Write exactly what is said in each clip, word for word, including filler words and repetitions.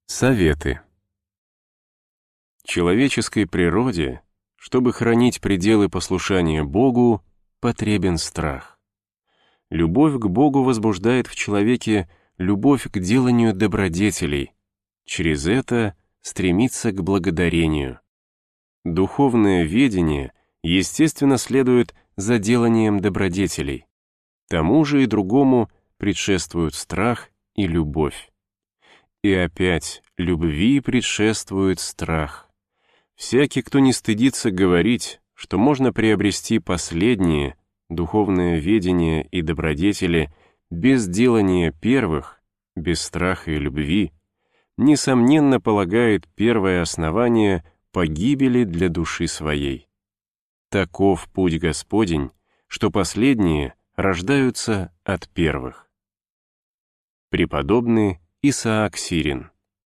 Советы. Человеческой природе, чтобы хранить пределы послушания Богу, потребен страх. Любовь к Богу возбуждает в человеке любовь к деланию добродетелей, через это стремится к благодарению. Духовное ведение, естественно, следует за деланием добродетелей. Тому же и другому предшествуют страх и любовь. И опять любви предшествует страх. Всякий, кто не стыдится говорить, что можно приобрести последнее, духовное ведение и добродетели, без делания первых, без страха и любви, несомненно полагает первое основание погибели для души своей. Таков путь Господень, что последние рождаются от первых. Преподобный Исаак Сирин.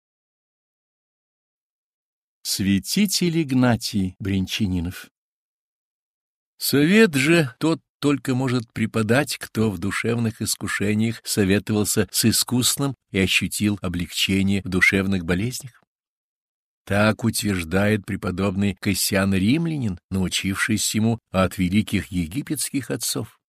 Святитель Игнатий Брянчанинов. Совет же тот только может преподать, кто в душевных искушениях советовался с искусным и ощутил облегчение в душевных болезнях. Так утверждает преподобный Кассиан Римлянин, научившись ему от великих египетских отцов.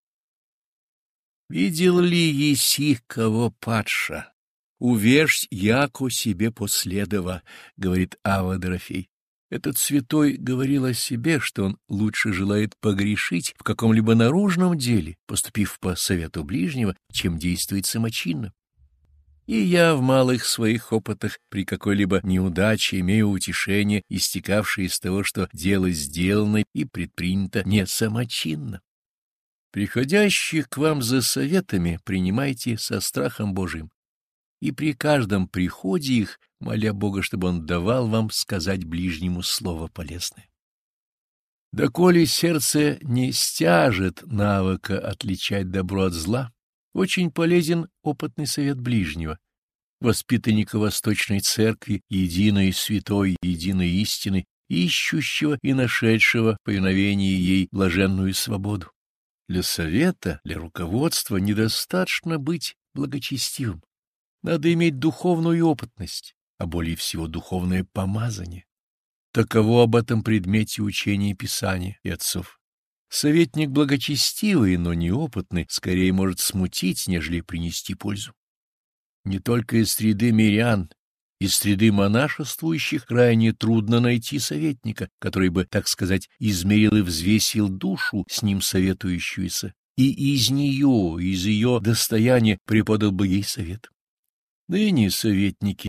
«Видел ли еси кого падша? Увежь, яко себе последова», — говорит Ава Дорофей. Этот святой говорил о себе, что он лучше желает погрешить в каком-либо наружном деле, поступив по совету ближнего, чем действовать самочинно. И я в малых своих опытах при какой-либо неудаче имею утешение, истекавшее из того, что дело сделано и предпринято не самочинно. Приходящих к вам за советами принимайте со страхом Божиим, и при каждом приходе их, моля Бога, чтобы Он давал вам сказать ближнему слово полезное. Доколе сердце не стяжет навыка отличать добро от зла, очень полезен опытный совет ближнего, воспитанника Восточной Церкви, единой святой, единой истины, ищущего и нашедшего в повиновении ей блаженную свободу. Для совета, для руководства недостаточно быть благочестивым. Надо иметь духовную опытность, а более всего духовное помазание. Таково об этом предмете учения Писания и отцов. Советник благочестивый, но неопытный, скорее может смутить, нежели принести пользу. Не только из среды мирян, из среды монашествующих крайне трудно найти советника, который бы, так сказать, измерил и взвесил душу с ним советующуюся, и из нее, из ее достояния преподал бы ей совет. Ныне советники